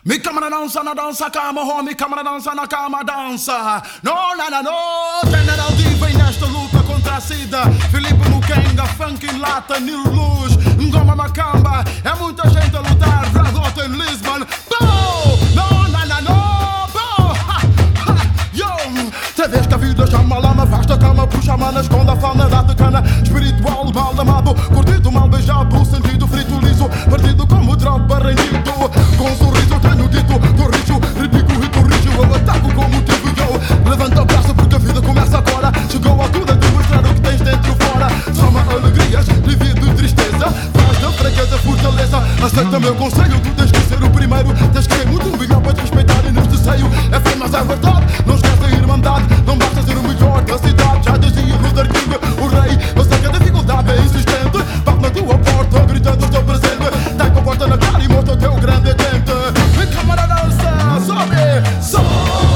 Mi câmara dança na dança cama, homie, câmara dança na cama dança. No, na, na, no, General D vem nesta luta contra a SIDA. Filipe Mukenga, funk em lata, Nil Luz, Ngoma Macamba. É muita gente a lutar, Bradota em Lisbon. Bow! No, na, na, no, bow! Ha, ha, yo! Tem vez que a vida chama lama, vasta cama, puxa mana, esconde a fauna, dá-te cana. Espiritual, mal amado, curtido, mal beijado, sentido frito, liso, partido como tropa, rendido. Com um sorriso tenho dito, corrijo, ridículo e corrijo. Eu ataco como tive eu. Levanta o braço porque a vida começa agora. Chegou a altura de mostrar o que tens dentro fora. Soma alegrias, livido e tristeza. Faz da fraqueza fortaleza. Aceita meu conselho, tu tens que ser o primeiro. Tens que ser muito melhor para te respeitar e neste seio. É fé, mas é verdade, não esquece a irmandade. Não basta ser o melhor da cidade. Já dizia Luther King, o rei. Eu sei que a dificuldade é insistente. Bate na tua porta, gritando estou presente. Dá com a porta na cara e mostra o teu grande dente. Vem câmara dança, sobe, sobe.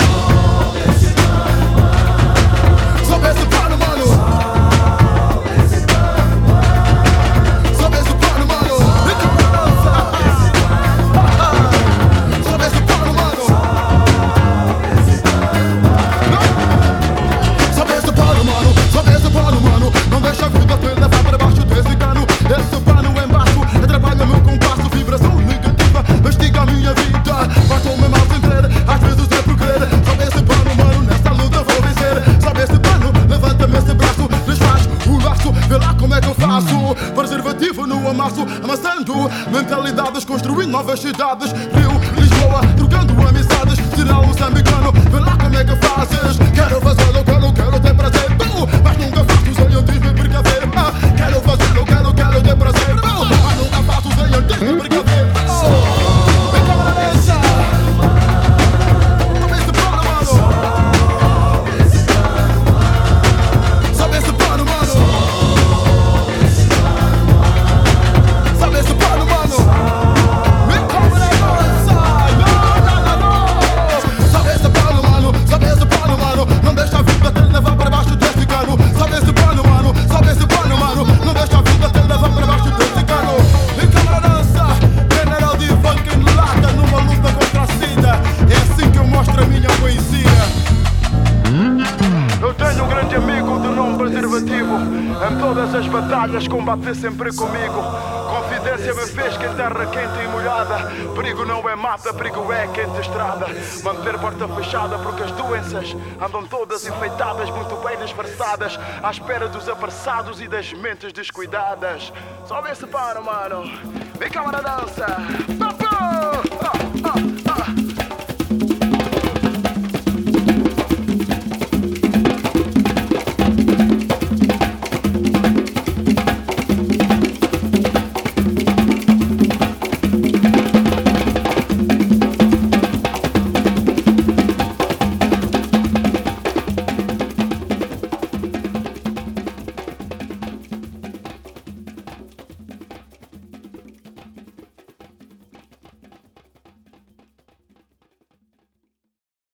Sobe esse plano, mano. Sobe esse plano, mano. Vem câmara dança. Sobe esse plano, mano. Sobe esse plano, mano. Sobe esse plano, mano. Não deixa a vida te levar para baixo desse cano. Esse plano embaixo atrapalha meu compasso. Vibração negativa, investiga a minha vida. Basta-me mal sem crer, às vezes é por crer. Sobe esse plano, mano, nessa luta vou vencer. Sobe esse plano, levanta-me esse braço. Desfaz o laço, vê lá como é que eu faço. Preservativo no amasso, amassando mentalidades, construindo novas cidades. Rio, Lisboa, trocando amizades. Sinal moçambicano, vê lá como é que fazes. Quero fazer, quero ter prazer. Mas nunca faço sem antes me precaver. Quero fazer, quero ter prazer. Mas nunca faço sem antes me precaver. Vem câmara dança. Sobe esse plano, mano. Sobe esse plano, mano. Sobe esse plano, mano. Vem câmara dança. Não. Sobe esse plano, mano. Sobe esse plano, mano. Não deixa a vida te levar para baixo desse cano. Sobe esse plano, mano. Sobe esse plano, mano. Não deixa a vida te levar para baixo desse cano. Vem câmara dança. General de funk em lata numa luta contra a SIDA. É assim que eu mostro a minha poesia. Eu tenho um grande amigo de nome preservativo. Em todas as batalhas combate sempre comigo. Confidência me fez que em terra quente e molhada. Perigo não é mata, perigo é quente estrada. Manter porta fechada porque as doenças andam todas enfeitadas, muito bem disfarçadas, à espera dos apressados e das mentes descuidadas. Sobe esse pano, mano. Vem câmara dança. Papo!